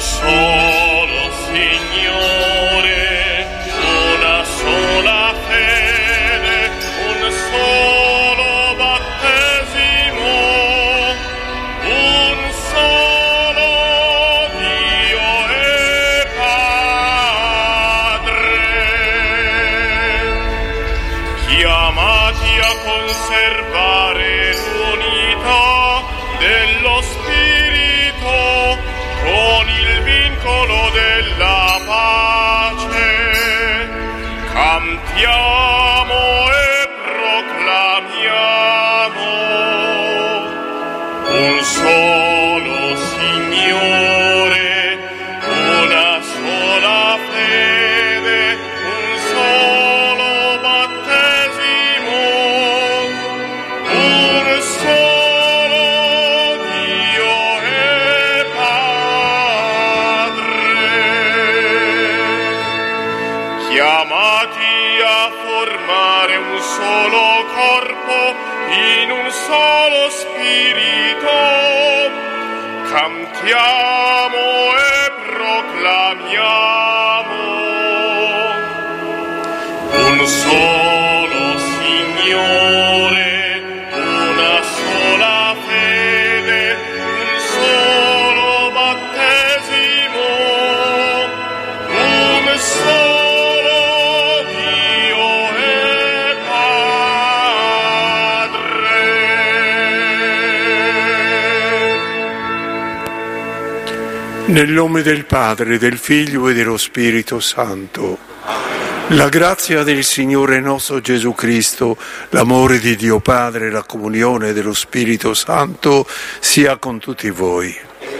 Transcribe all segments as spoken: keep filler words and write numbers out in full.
Nel nome del Padre, del Figlio e dello Spirito Santo. La grazia del Signore nostro Gesù Cristo, l'amore di Dio Padre e la comunione dello Spirito Santo sia con tutti voi.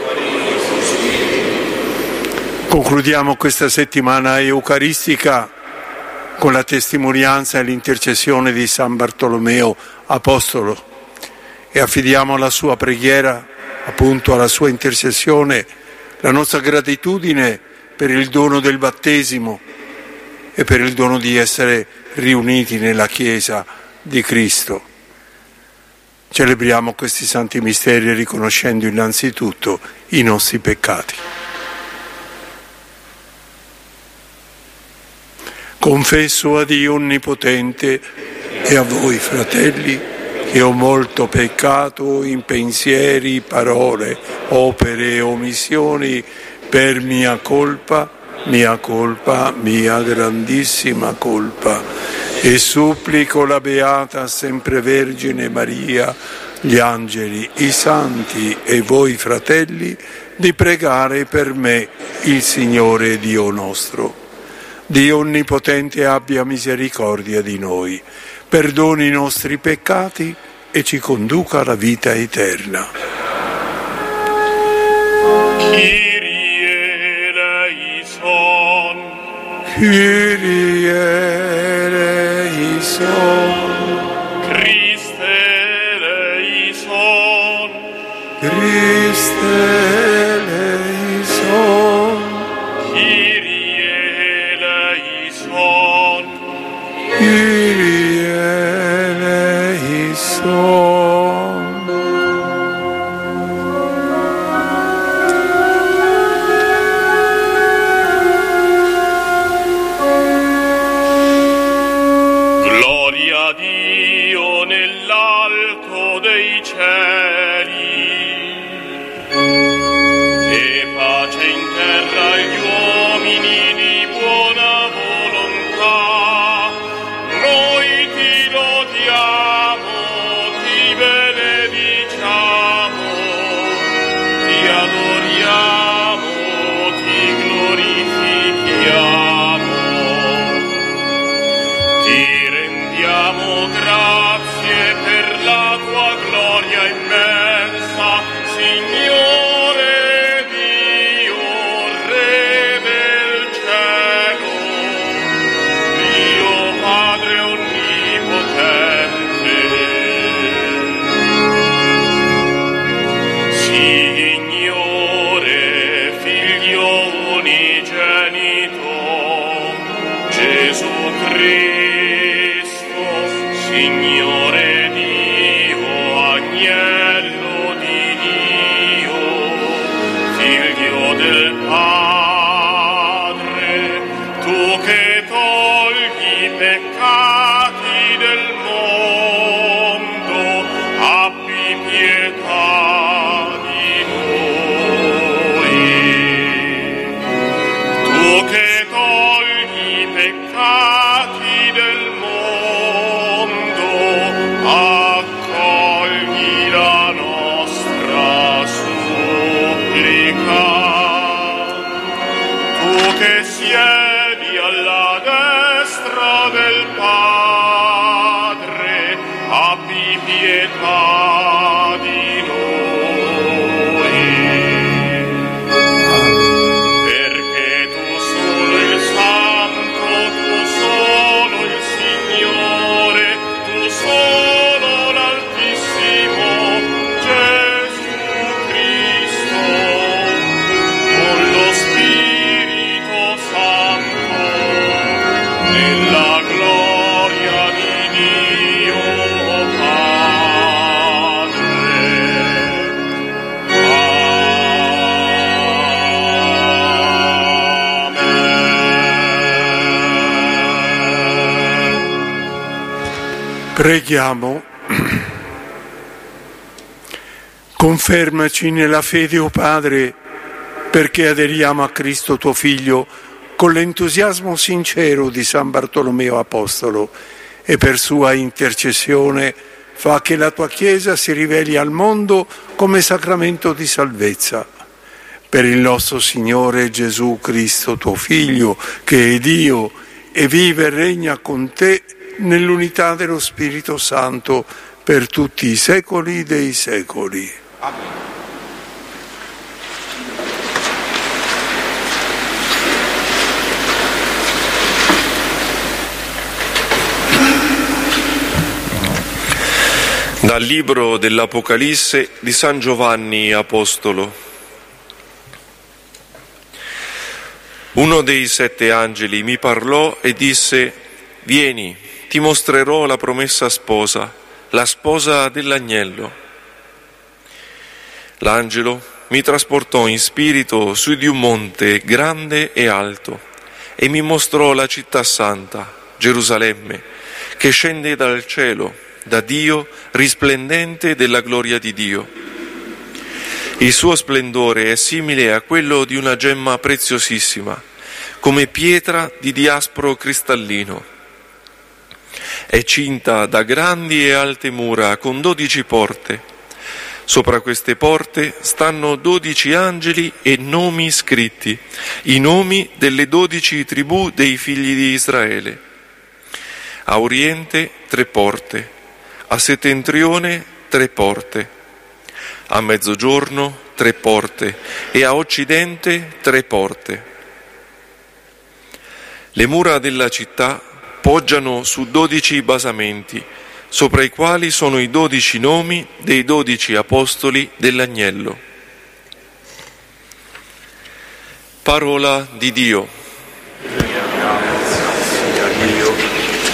Concludiamo questa settimana eucaristica con la testimonianza e l'intercessione di San Bartolomeo Apostolo e affidiamo alla sua preghiera, appunto alla sua intercessione, la nostra gratitudine per il dono del battesimo e per il dono di essere riuniti nella Chiesa di Cristo. Celebriamo questi santi misteri riconoscendo innanzitutto i nostri peccati. Confesso a Dio Onnipotente e a voi, fratelli, che ho molto peccato in pensieri, parole, opere e omissioni per mia colpa, mia colpa, mia grandissima colpa. E supplico la Beata Sempre Vergine Maria, gli angeli, i santi e voi, fratelli, di pregare per me il Signore Dio nostro. Dio Onnipotente abbia misericordia di noi, perdoni i nostri peccati e ci conduca alla vita eterna. Kyrie eleison. Kyrie eleison. Christe eleison. Christe eleison. Kyrie eleison. Kyrie eleison. Gloria a Dio nell'alto dei cieli e pace in terra agli uomini di buona volontà. Noi ti lodiamo, ti benediciamo, ti adoriamo, ti glorifichiamo, ti rendiamo grazie per la tua gloria immensa, Signore Dio, Re del cielo, Dio Padre Onnipotente. Signore del Padre, tu che togli i peccati del mondo, abbi pietà di noi. Tu che togli i peccati del mondo, accogli la nostra supplica. Tu che siedi alla destra del Padre, abbi pietà di noi. Perché tu sono il Santo, tu sono il Signore, tu sono l'Altissimo Gesù Cristo, con lo Spirito Santo, nella gloria di Dio Padre. Amen. Preghiamo. Confermaci nella fede, o Padre, perché aderiamo a Cristo tuo Figlio con l'entusiasmo sincero di San Bartolomeo Apostolo, e per sua intercessione fa che la tua Chiesa si riveli al mondo come sacramento di salvezza. Per il nostro Signore Gesù Cristo, tuo Figlio, che è Dio e vive e regna con te nell'unità dello Spirito Santo per tutti i secoli dei secoli. Amen. Dal libro dell'Apocalisse di San Giovanni Apostolo. Uno dei sette angeli mi parlò e disse: vieni, ti mostrerò la promessa sposa, la sposa dell'agnello. L'angelo mi trasportò in spirito su di un monte grande e alto e mi mostrò la città santa, Gerusalemme, che scende dal cielo, da Dio, risplendente della gloria di Dio. Il suo splendore è simile a quello di una gemma preziosissima, come pietra di diaspro cristallino. È cinta da grandi e alte mura con dodici porte. Sopra queste porte stanno dodici angeli e nomi scritti, i nomi delle dodici tribù dei figli di Israele. A oriente tre porte, a settentrione tre porte, a mezzogiorno tre porte e a occidente tre porte. Le mura della città poggiano su dodici basamenti, sopra i quali sono i dodici nomi dei dodici apostoli dell'agnello. Parola di Dio. Sia Dio.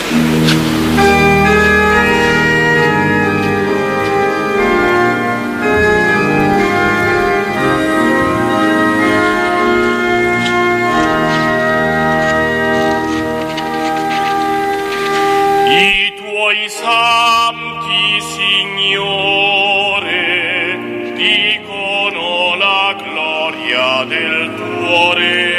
I tuoi santi, Signore, dicono la gloria del tuo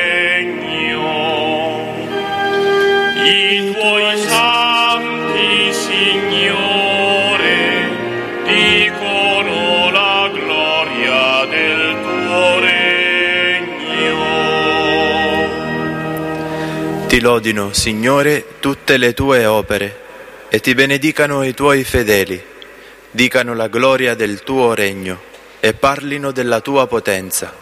regno. I tuoi santi, Signore, dicono la gloria del tuo regno. Ti lodino, Signore, tutte le tue opere, e ti benedicano i tuoi fedeli, dicano la gloria del tuo regno e parlino della tua potenza.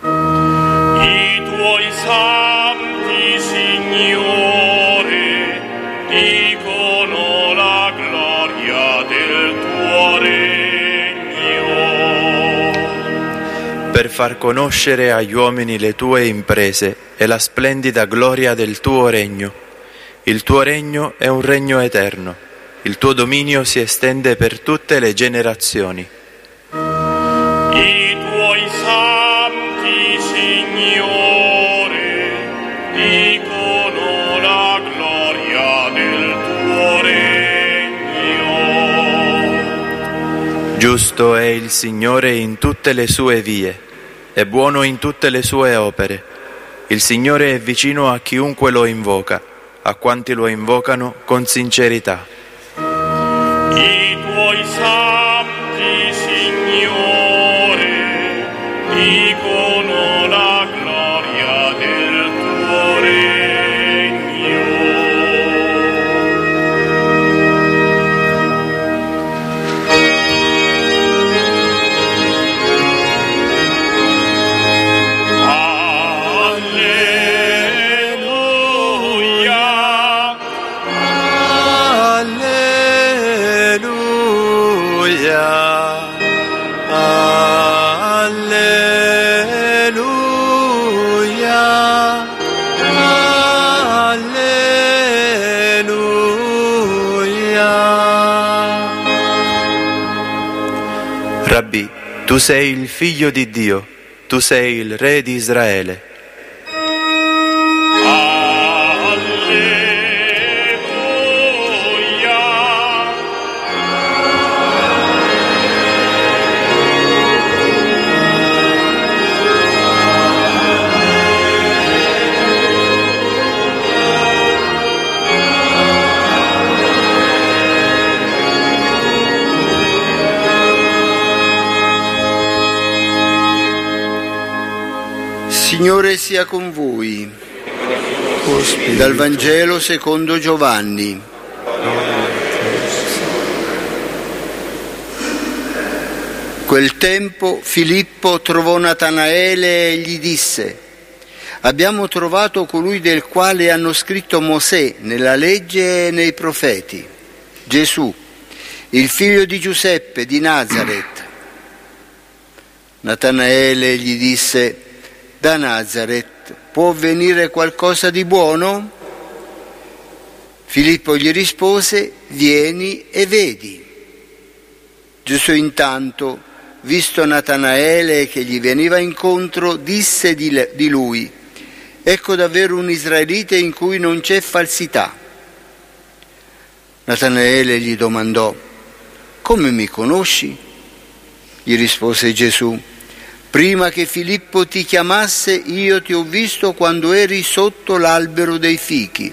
I tuoi santi, Signore, dicono la gloria del tuo regno. Per far conoscere agli uomini le tue imprese e la splendida gloria del tuo regno. Il tuo regno è un regno eterno, il tuo dominio si estende per tutte le generazioni. I tuoi santi, Signore, Giusto è il Signore in tutte le sue vie, è buono in tutte le sue opere. Il Signore è vicino a chiunque lo invoca, a quanti lo invocano con sincerità. I tuoi santi, Signore, dicono la gloria del tuo regno. Rabbì, tu sei il Figlio di Dio, tu sei il Re di Israele. Signore sia con voi. Dal Vangelo secondo Giovanni. Quel tempo Filippo trovò Natanaele e gli disse: abbiamo trovato colui del quale hanno scritto Mosè nella legge e nei profeti, Gesù, il figlio di Giuseppe di Nazaret. Natanaele gli disse: da Nazaret può venire qualcosa di buono? Filippo gli rispose: vieni e vedi. Gesù intanto, visto Natanaele che gli veniva incontro, disse di, le, di lui: ecco davvero un israelita in cui non c'è falsità. Natanaele gli domandò: come mi conosci? Gli rispose Gesù: prima che Filippo ti chiamasse, io ti ho visto quando eri sotto l'albero dei fichi.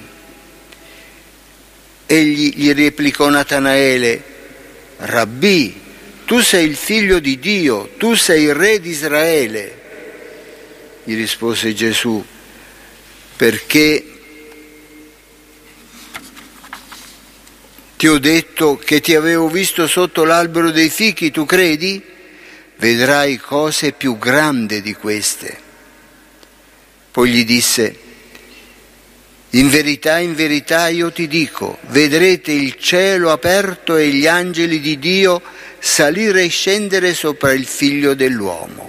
Egli gli replicò Natanaele: Rabbì, tu sei il figlio di Dio, tu sei il re di Israele. Gli rispose Gesù: perché ti ho detto che ti avevo visto sotto l'albero dei fichi, tu credi? Vedrai cose più grandi di queste. Poi gli disse: in verità, in verità io ti dico, vedrete il cielo aperto e gli angeli di Dio salire e scendere sopra il Figlio dell'uomo.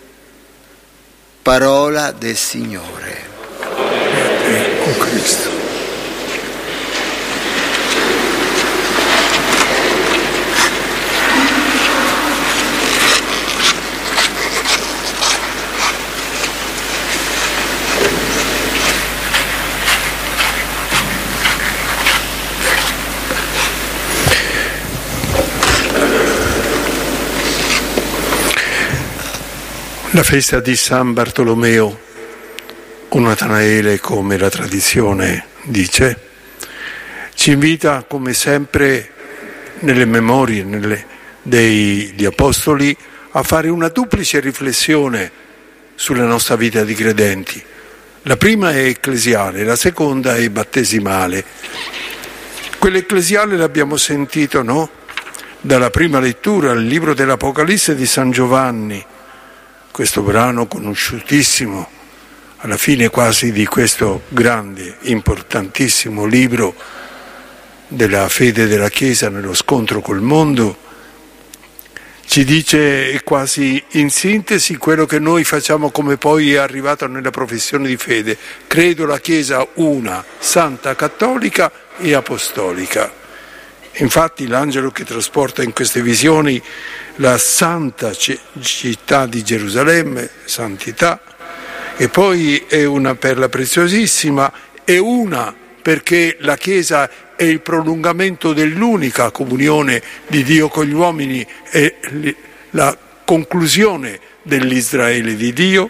Parola del Signore. O Cristo. La festa di San Bartolomeo, o Natanaele come la tradizione dice, ci invita come sempre nelle memorie nelle, degli Apostoli a fare una duplice riflessione sulla nostra vita di credenti. La prima è ecclesiale, la seconda è battesimale. Quella ecclesiale l'abbiamo sentito, no? Dalla prima lettura al libro dell'Apocalisse di San Giovanni, questo brano conosciutissimo, alla fine quasi di questo grande, importantissimo libro della fede della Chiesa nello scontro col mondo, ci dice quasi in sintesi quello che noi facciamo come poi è arrivato nella professione di fede: credo la Chiesa una, santa, cattolica e apostolica. Infatti l'angelo che trasporta in queste visioni la santa città di Gerusalemme, santità, e poi è una perla preziosissima, è una perché la Chiesa è il prolungamento dell'unica comunione di Dio con gli uomini e la conclusione dell'Israele di Dio,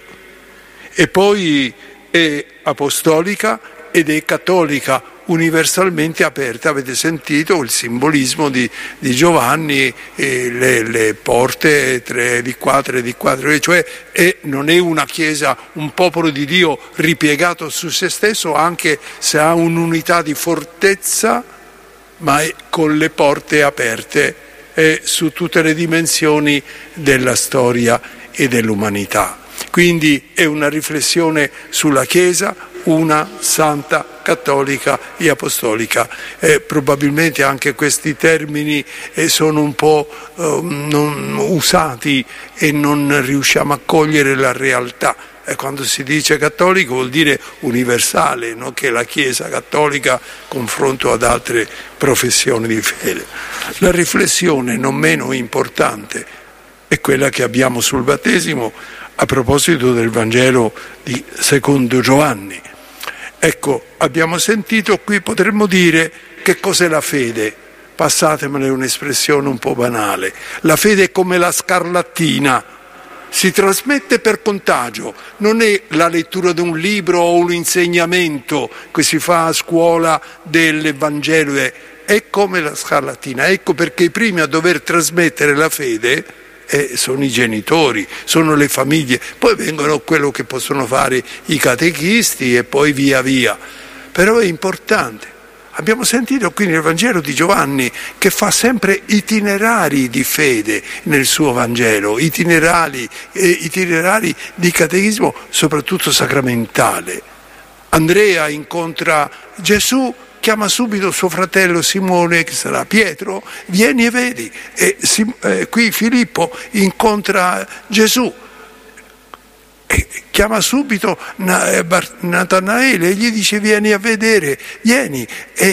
e poi è apostolica ed è cattolica, universalmente aperta. Avete sentito il simbolismo di, di Giovanni, eh, le, le porte tre di qua, tre di qua, tre, cioè è, non è una chiesa, un popolo di Dio ripiegato su se stesso, anche se ha un'unità di fortezza, ma è con le porte aperte eh, su tutte le dimensioni della storia e dell'umanità. Quindi è una riflessione sulla Chiesa, una santa, cattolica e apostolica. Eh, probabilmente anche questi termini eh, sono un po' eh, non usati e non riusciamo a cogliere la realtà. E quando si dice cattolico vuol dire universale, no? Che la Chiesa cattolica confronto ad altre professioni di fede. La riflessione non meno importante è quella che abbiamo sul battesimo a proposito del Vangelo di secondo Giovanni. Ecco, abbiamo sentito qui, potremmo dire che cos'è la fede. Passatemene un'espressione un po' banale. La fede è come la scarlattina, si trasmette per contagio, non è la lettura di un libro o un insegnamento che si fa a scuola del Vangelo, è come la scarlattina. Ecco perché i primi a dover trasmettere la fede Eh, sono i genitori, sono le famiglie, poi vengono quello che possono fare i catechisti e poi via via. Però è importante. Abbiamo sentito qui nel Vangelo di Giovanni che fa sempre itinerari di fede nel suo Vangelo, itinerari, eh, itinerari di catechismo, soprattutto sacramentale. Andrea incontra Gesù, chiama subito suo fratello Simone, che sarà Pietro, vieni e vedi. E eh, qui Filippo incontra Gesù, e chiama subito Natanaele e gli dice vieni a vedere, vieni.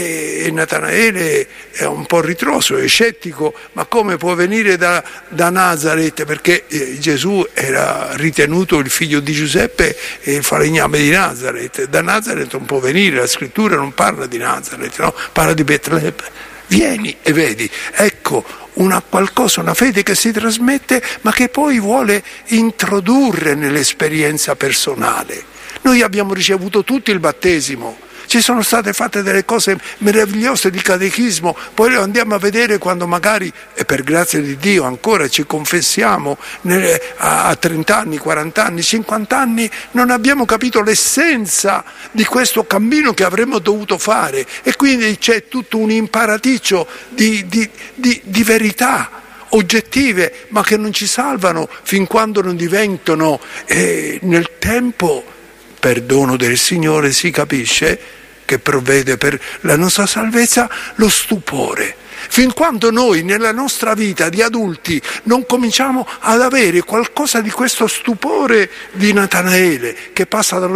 E Natanaele è un po' ritroso, è scettico, ma come può venire da, da Nazareth? Perché eh, Gesù era ritenuto il figlio di Giuseppe e il falegname di Nazareth. Da Nazareth non può venire, la scrittura non parla di Nazareth, no? Parla di Betlemme. Vieni e vedi. Ecco, una qualcosa, una fede che si trasmette ma che poi vuole introdurre nell'esperienza personale. Noi abbiamo ricevuto tutti il battesimo, ci sono state fatte delle cose meravigliose di catechismo, poi lo andiamo a vedere quando magari, e per grazia di Dio ancora ci confessiamo, nelle, a, a trenta anni, quaranta anni, cinquanta anni, non abbiamo capito l'essenza di questo cammino che avremmo dovuto fare, e quindi c'è tutto un imparaticcio di, di, di, di verità oggettive, ma che non ci salvano fin quando non diventano eh, nel tempo. Perdono del Signore si capisce che provvede per la nostra salvezza lo stupore. Fin quando noi nella nostra vita di adulti non cominciamo ad avere qualcosa di questo stupore di Natanaele, che passa dallo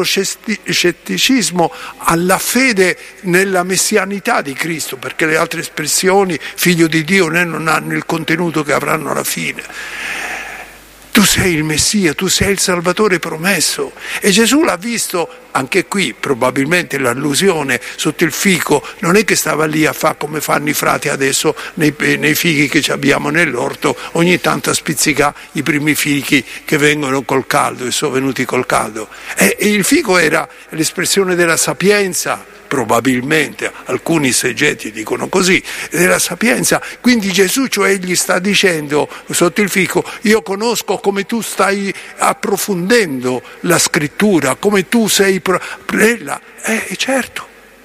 scetticismo alla fede nella messianità di Cristo, perché le altre espressioni, figlio di Dio, non hanno il contenuto che avranno alla fine. Tu sei il Messia, tu sei il Salvatore promesso. E Gesù l'ha visto, anche qui probabilmente l'allusione sotto il fico, non è che stava lì a fare come fanno i frati adesso nei, nei fichi che abbiamo nell'orto, ogni tanto a spizzicare i primi fichi che vengono col caldo e sono venuti col caldo. E, e il fico era l'espressione della sapienza, probabilmente, alcuni seggetti dicono così, della sapienza. Quindi Gesù, cioè, gli sta dicendo sotto il fico: io conosco come tu stai approfondendo la scrittura, come tu sei bella. Eh, certo.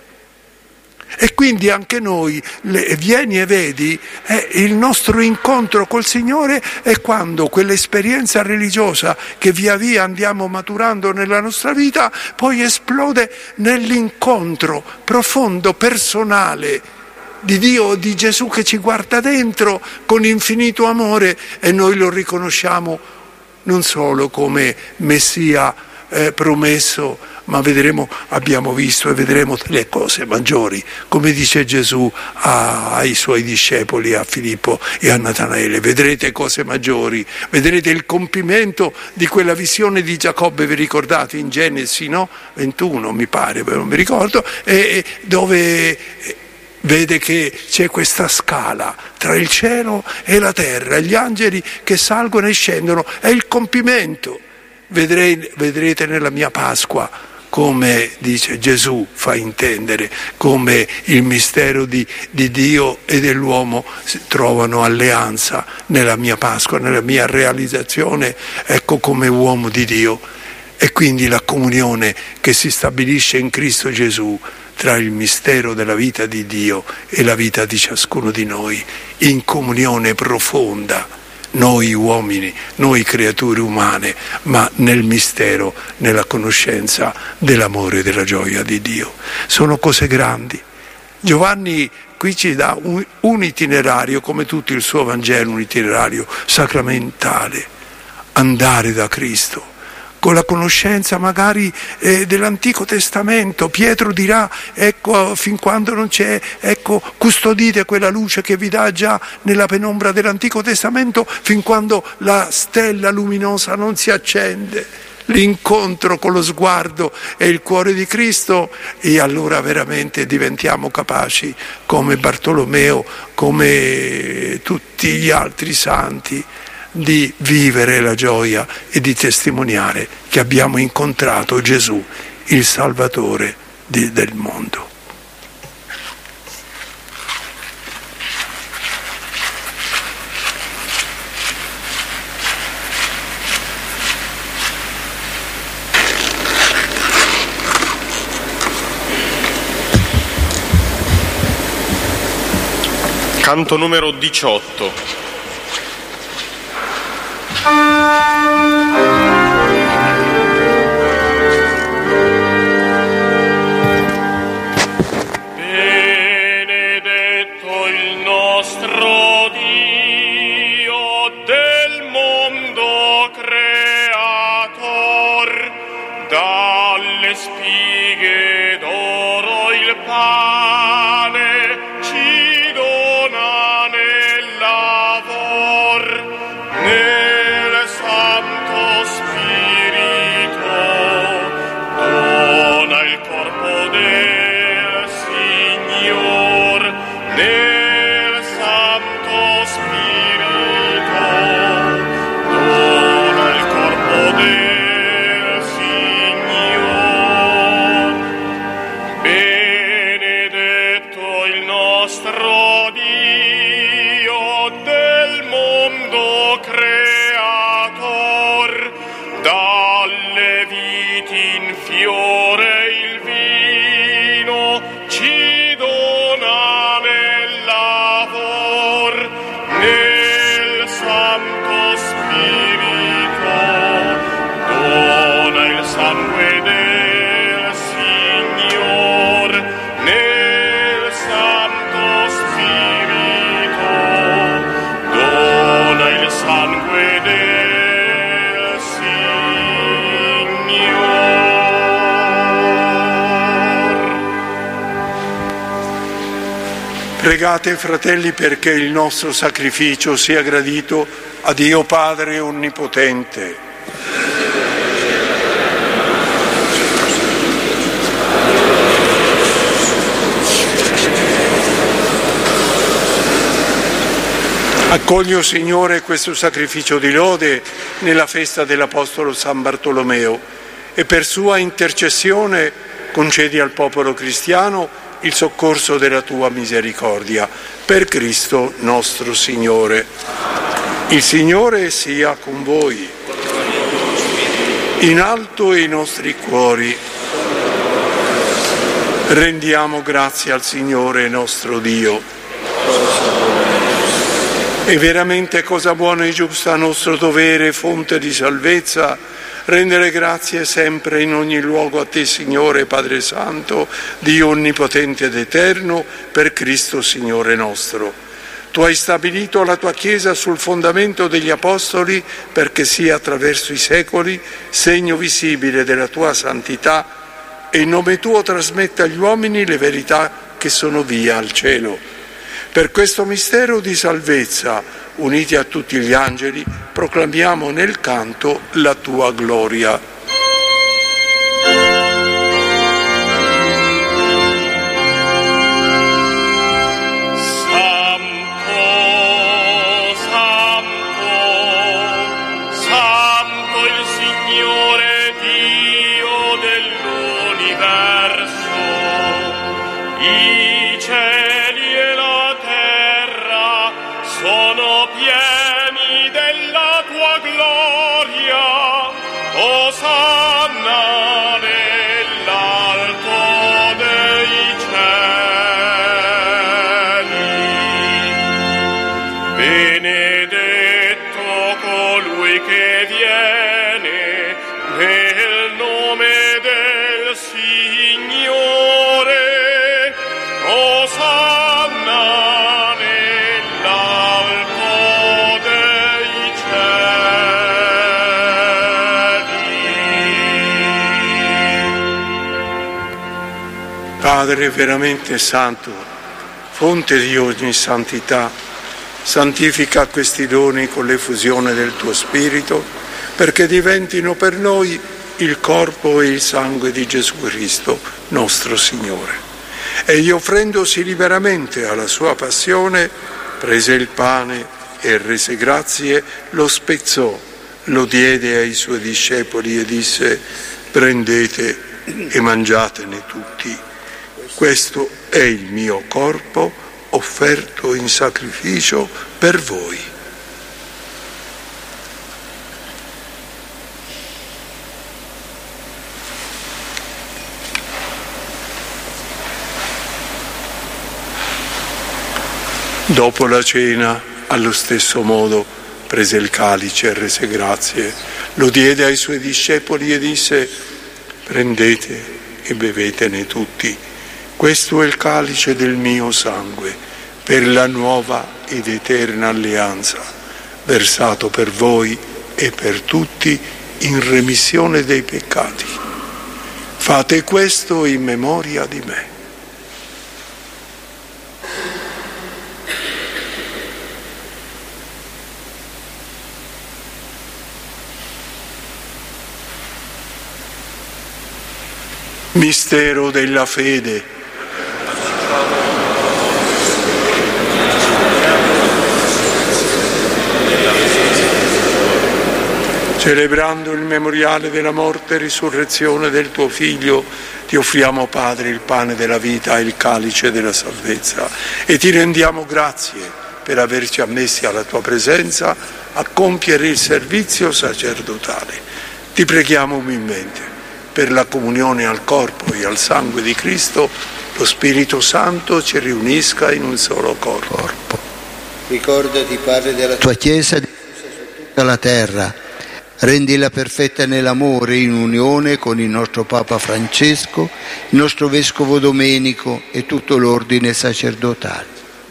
E quindi anche noi, le, vieni e vedi, eh, il nostro incontro col Signore è quando quell'esperienza religiosa che via via andiamo maturando nella nostra vita poi esplode nell'incontro profondo, personale di Dio, di Gesù che ci guarda dentro con infinito amore, e noi lo riconosciamo non solo come Messia eh, promesso, ma vedremo, abbiamo visto e vedremo le cose maggiori, come dice Gesù a, ai suoi discepoli, a Filippo e a Natanaele: vedrete cose maggiori, vedrete il compimento di quella visione di Giacobbe, vi ricordate in Genesi, no? ventuno mi pare, non mi ricordo, e, dove vede che c'è questa scala tra il cielo e la terra, gli angeli che salgono e scendono, è il compimento. Vedrei, vedrete nella mia Pasqua come, dice Gesù, fa intendere, come il mistero di, di Dio e dell'uomo trovano alleanza nella mia Pasqua, nella mia realizzazione, ecco, come uomo di Dio. E quindi la comunione che si stabilisce in Cristo Gesù tra il mistero della vita di Dio e la vita di ciascuno di noi, in comunione profonda, noi uomini, noi creature umane, ma nel mistero, nella conoscenza dell'amore e della gioia di Dio. Sono cose grandi. Giovanni qui ci dà un, un itinerario, come tutto il suo Vangelo, un itinerario sacramentale, andare da Cristo. Con la conoscenza magari eh, dell'Antico Testamento, Pietro dirà, ecco, fin quando non c'è, ecco, custodite quella luce che vi dà già nella penombra dell'Antico Testamento, fin quando la stella luminosa non si accende, l'incontro con lo sguardo e il cuore di Cristo, e allora veramente diventiamo capaci, come Bartolomeo, come tutti gli altri santi, di vivere la gioia e di testimoniare che abbiamo incontrato Gesù, il Salvatore di, del mondo. Canto numero diciotto. Benedetto il nostro Dio, del mondo creator, dalle spighe d'oro il pane ci dona nel lavor, nel Santo Spirito dona il corpo del Signor, nel Santo Spirito dona il corpo del Signor. Benedetto il nostro Dio, del mondo creator, dalle viti in fiore il vino ci dona nel lavor, nel Santo Spirito dona il sangue del Signor, nel Santo Spirito dona il sangue del Signor. Pregate, fratelli, perché il nostro sacrificio sia gradito a Dio Padre Onnipotente. Accogli, o Signore, questo sacrificio di lode nella festa dell'Apostolo San Bartolomeo e per sua intercessione concedi al popolo cristiano il soccorso della tua misericordia. Per Cristo nostro Signore. Il Signore sia con voi. In alto i nostri cuori. Rendiamo grazie al Signore nostro Dio. È veramente cosa buona e giusta, nostro dovere, fonte di salvezza, rendere grazie sempre in ogni luogo a te, Signore Padre Santo, Dio onnipotente ed eterno, per Cristo Signore nostro. Tu hai stabilito la tua Chiesa sul fondamento degli Apostoli perché sia attraverso i secoli segno visibile della tua santità e in nome tuo trasmetta agli uomini le verità che sono via al cielo. Per questo mistero di salvezza, uniti a tutti gli angeli, proclamiamo nel canto la tua gloria. Signore Dio dell'universo, i cieli e la terra sono pieni della tua gloria. Osanna nell'alto dei cieli. Benedetto colui che viene nel nome del Signore. Osanna nell'alto dei cieli. Padre veramente santo, fonte di ogni santità, santifica questi doni con l'effusione del tuo Spirito, perché diventino per noi il corpo e il sangue di Gesù Cristo, nostro Signore. Egli, offrendosi liberamente alla sua passione, prese il pane e rese grazie, lo spezzò, lo diede ai suoi discepoli e disse: prendete e mangiatene tutti. Questo è il mio corpo offerto in sacrificio per voi. Dopo la cena, allo stesso modo, prese il calice e rese grazie, lo diede ai suoi discepoli e disse: prendete e bevetene tutti. Questo è il calice del mio sangue, per la nuova ed eterna alleanza, versato per voi e per tutti in remissione dei peccati. Fate questo in memoria di me. Mistero della fede. Celebrando il memoriale della morte e risurrezione del tuo Figlio, ti offriamo, Padre, il pane della vita e il calice della salvezza e ti rendiamo grazie per averci ammessi alla tua presenza a compiere il servizio sacerdotale. Ti preghiamo umilmente per la comunione al corpo e al sangue di Cristo, lo Spirito Santo ci riunisca in un solo corpo. Ricordati, Padre, della tua Chiesa diffusa su tutta la terra. Rendila perfetta nell'amore, in unione con il nostro Papa Francesco, il nostro Vescovo Domenico e tutto l'ordine sacerdotale.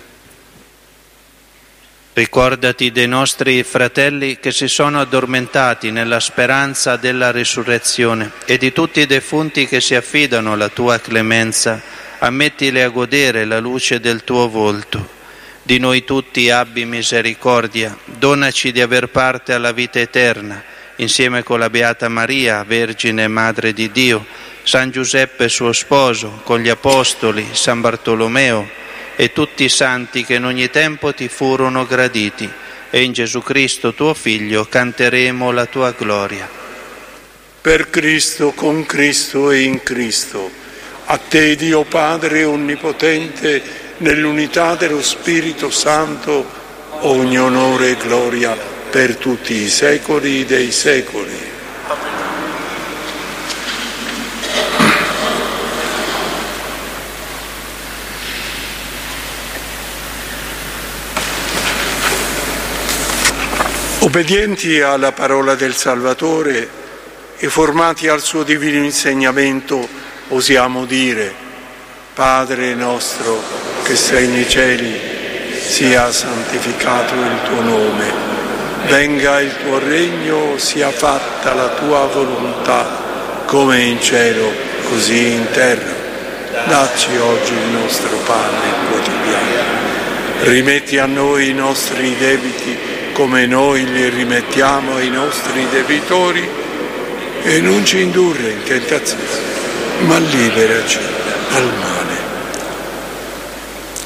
Ricordati dei nostri fratelli che si sono addormentati nella speranza della risurrezione e di tutti i defunti che si affidano alla tua clemenza. Ammettili a godere la luce del tuo volto. Di noi tutti abbi misericordia, donaci di aver parte alla vita eterna, insieme con la Beata Maria, Vergine e Madre di Dio, San Giuseppe suo sposo, con gli Apostoli, San Bartolomeo e tutti i santi che in ogni tempo ti furono graditi, e in Gesù Cristo tuo Figlio canteremo la tua gloria. Per Cristo, con Cristo e in Cristo, a te Dio Padre Onnipotente, nell'unità dello Spirito Santo, ogni onore e gloria per tutti i secoli dei secoli. Obbedienti alla parola del Salvatore e formati al suo divino insegnamento, osiamo dire: Padre nostro che sei nei cieli, sia santificato il tuo nome. Venga il tuo regno, sia fatta la tua volontà, come in cielo, così in terra. Dacci oggi il nostro pane quotidiano. Rimetti a noi i nostri debiti, come noi li rimettiamo ai nostri debitori, e non ci indurre in tentazione, ma liberaci dal male.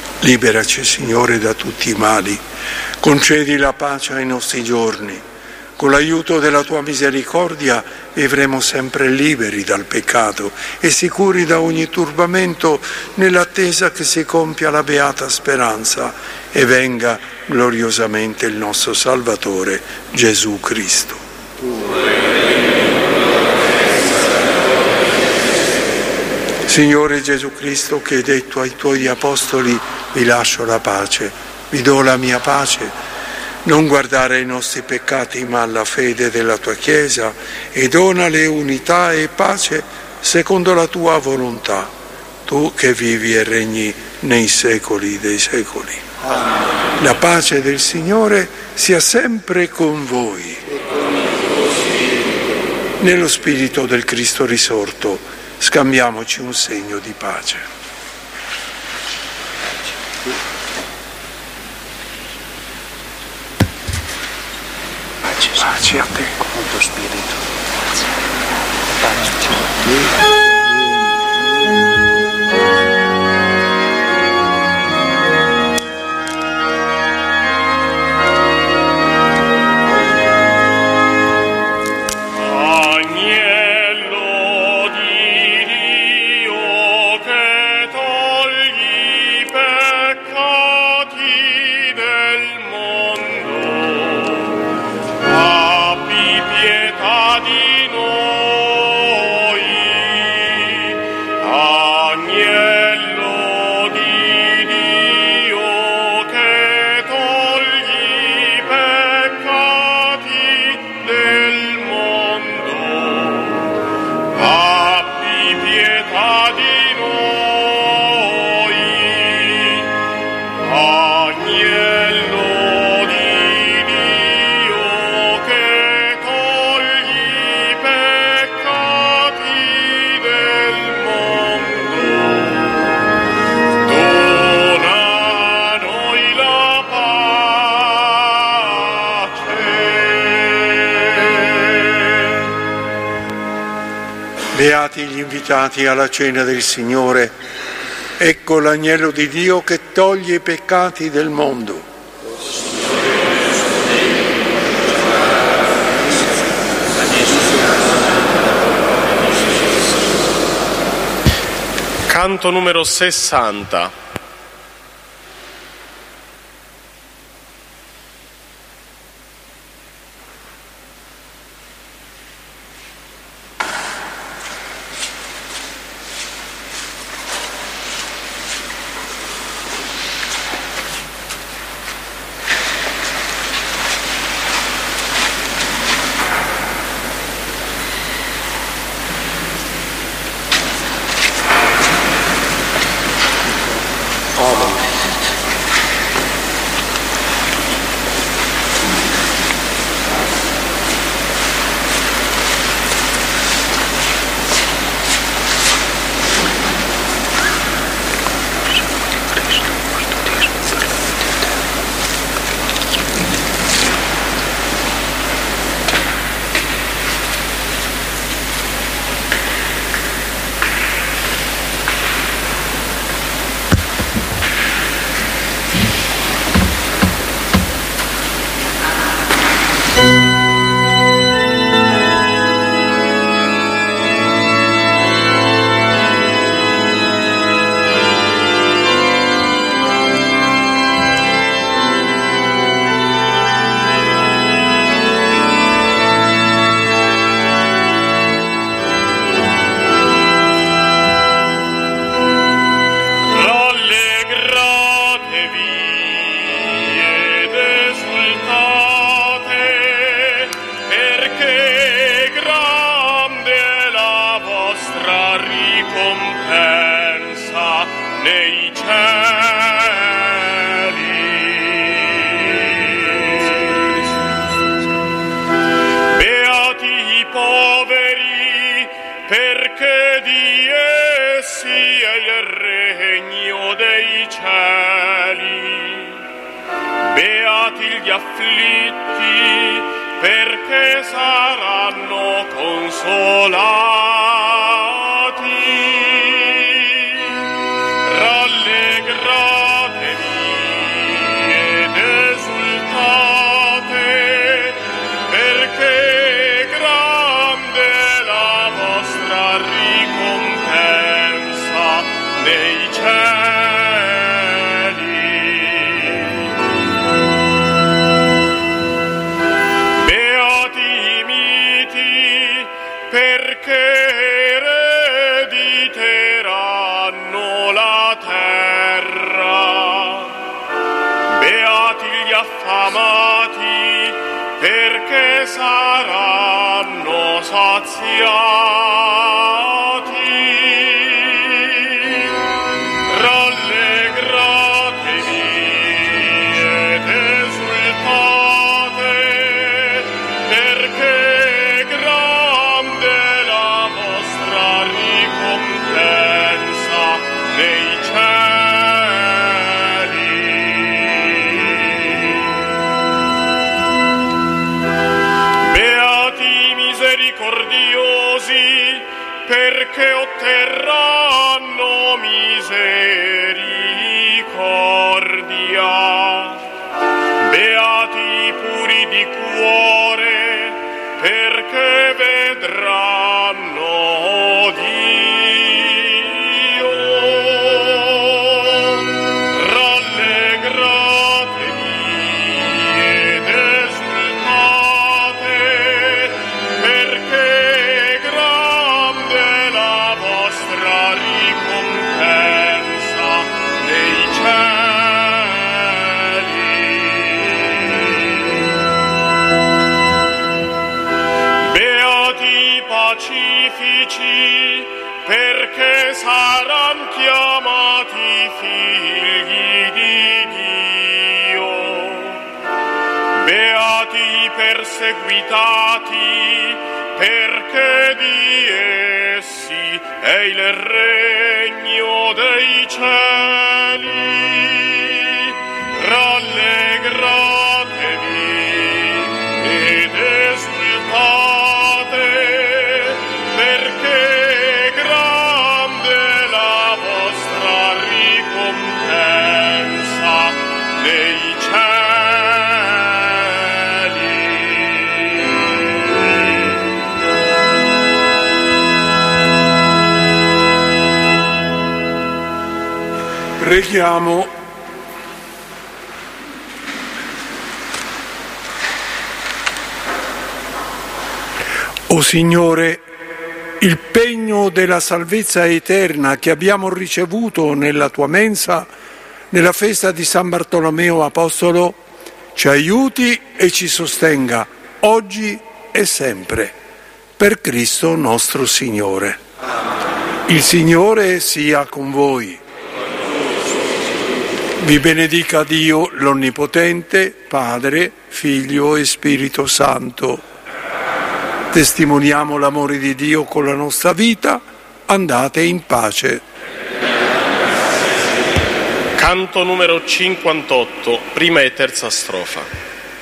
Liberaci, Signore, da tutti i mali. Concedi la pace ai nostri giorni, Con l'aiuto della tua misericordia vivremo sempre liberi dal peccato e sicuri da ogni turbamento nell'attesa che si compia la beata speranza e venga gloriosamente il nostro Salvatore Gesù Cristo. Signore Gesù Cristo, che hai detto ai tuoi apostoli: vi lascio la pace, vi do la mia pace, non guardare ai nostri peccati ma alla fede della tua Chiesa, e donale unità e pace secondo la tua volontà, tu che vivi e regni nei secoli dei secoli. Amen. La pace del Signore sia sempre con voi. Nello spirito del Cristo risorto, scambiamoci un segno di pace. Pace a te. Con il tuo spirito. Pace a te. Beati gli invitati alla cena del Signore. Ecco l'agnello di Dio che toglie i peccati del mondo. Canto numero sessanta. perché erediteranno la terra. Beati gli affamati, perché saranno saziati. Perché otterranno misericordia. Beati i puri di cuore, perché vedranno Dio. Rallegratevi ed esultate, perché perché saranno chiamati figli di Dio. Beati i perseguitati, perché di essi è il regno dei cieli. Rallegratevi ed esultate, perché preghiamo. O Signore, il pegno della salvezza eterna che abbiamo ricevuto nella tua mensa, nella festa di San Bartolomeo Apostolo, ci aiuti e ci sostenga oggi e sempre, per Cristo nostro Signore. Il Signore sia con voi. Vi benedica Dio l'Onnipotente, Padre, Figlio e Spirito Santo. Testimoniamo l'amore di Dio con la nostra vita, andate in pace. Canto numero cinquantotto, prima e terza strofa.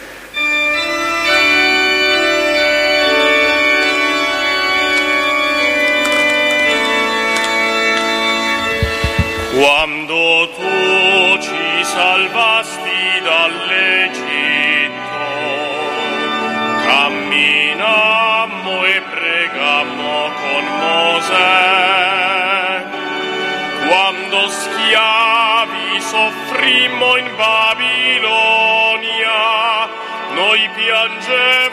Quando tu ci salvasti dall'Egitto, camminammo e pregammo con Mosè. Quando schiavi soffrimmo in Babilonia, noi piangemmo